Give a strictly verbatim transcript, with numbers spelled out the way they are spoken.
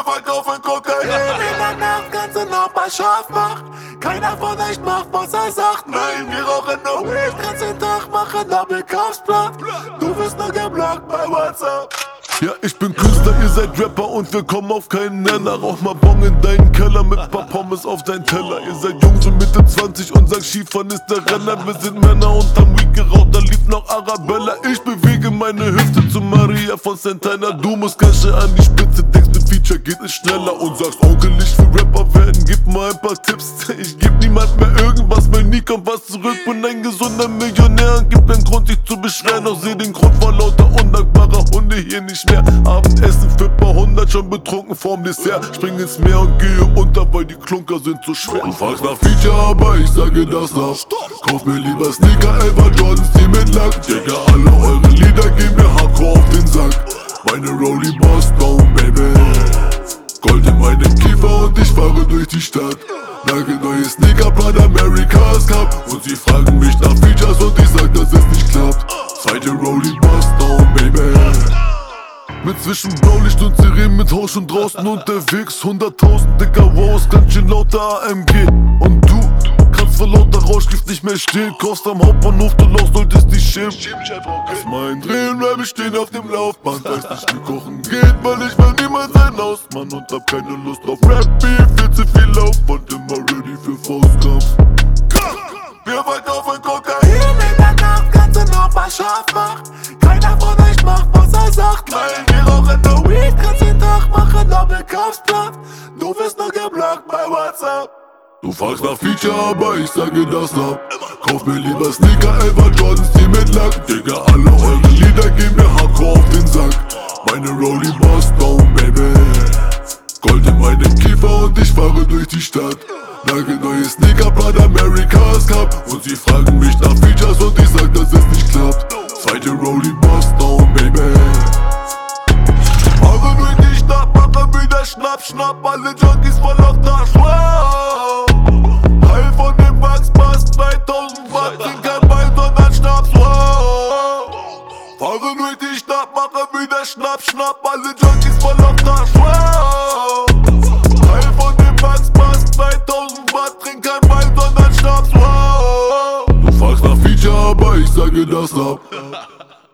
verkaufen Kokain in der Nacht, ganze Nachbarschaft macht. Keiner von euch macht, was er sagt. Nein, wir rauchen no Weed, ganzen Tag machen Doppelkaufsblatt. Du wirst nur geblockt bei WhatsApp. Ja, ich bin Künstler, ihr seid Rapper und wir kommen auf keinen Nenner. Rauch mal Bong in deinen Keller mit paar Pommes auf deinen Teller. Ihr seid jung, so Mitte zwanzig und sagt Skifahren ist der Renner. Wir sind Männer und haben Weed geraucht, da lief noch Arabella. Ich bewege meine Hüfte zu Maria von Santana. Du musst Kasche an die Spitze, denkst mit Feature geht es schneller. Und sagst, Onkel, ich will Rapper werden, gib mal ein paar Tipps. Ich geb niemand mehr irgendwas, weil nie kommt was zurück. Bin ein gesunder Millionär und gibt keinen Grund, dich zu beschweren. Doch seh den Grund vor lauter undankbarer Hunde hier nicht mehr. Abendessen für paar hundert, schon betrunken vorm Dessert. Spring ins Meer und gehe unter, weil die Klunker sind so schwer. Du fragst nach Feature, aber ich sage das ab. Kauf mir lieber Sneaker, Elfer Jordans, die mit Lack. Digga, alle eure Lieder gehen mir hardcore auf den Sack. Meine Rollie Boss Down, Baby. Gold in meinem Kiefer und ich fahre durch die Stadt. Nagelneue Sneaker, Prada, America's Cup. Und sie fragen mich nach Features und ich sag, dass es nicht klappt. Zweite Rollie Boss Down, Baby. Mit zwischen Blaulicht und Sirenen, mit Haus schon draußen unterwegs. Hunderttausend dicker Wows, ganz schön lauter A M G. Und du kannst vor lauter Rauschgift nicht mehr stehen. Kaufst am Hauptbahnhof, du Lauch solltest dich schämen. Auf meinen Drehen bleibe ich stehen auf dem Laufband. Weiß nicht wie kochen geht, weil ich will niemals ein Hausmann. Und hab keine Lust auf Rap-Beef, viel zu viel Aufwand. Immer ready für Faustkampf. Wir verkaufen Kokain in der Nacht, ganze Nachbarschaft macht. Keiner von euch macht, was er sagt. Nein, wir rauchen no Weed, ganzen Tag machen Doppelkaufsblatt. Du wirst nur geblockt bei WhatsApp. Du fragst nach Feature, aber ich sage das ab. Kauf mir lieber Sneaker, Elfer Jordans, die mit Lack. Digga, alle eure Lieder gehen mir hardcore auf den Sack. Meine Rollie Boss Down, Baby. Gold in meinem Kiefer und ich fahre durch die Stadt. Nagelneue Sneaker, Prada, America's Cup. Und sie fragen mich nach Features und ich sag, dass es nicht klappt. Zweite Rollie Boss Down, Baby. Fahre durch die Stadt, mache wieder Schnapp, Schnapp. Alle Junkies voll auf Tasch, wow. Heil von dem Wachspass, zweitausend Watt. Trink kein Wein, sondern Schnaps, wow. Fahre durch die Stadt, mache wieder Schnapp, Schnapp. Alle Junkies voll auf Tasch, wow. Heil von dem Wachspass, zweitausend Watt. Trink kein Wein, sondern Schnaps, wow. Du fragst nach Feature, aber ich sage das ab.